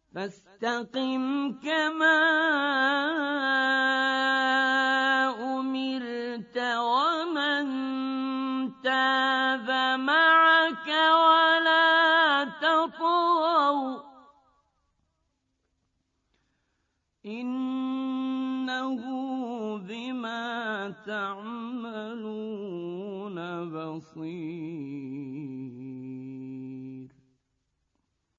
فاستقم كما أمرت ومن تاب معك ولا تطغوا إنه بما تعملون بصير.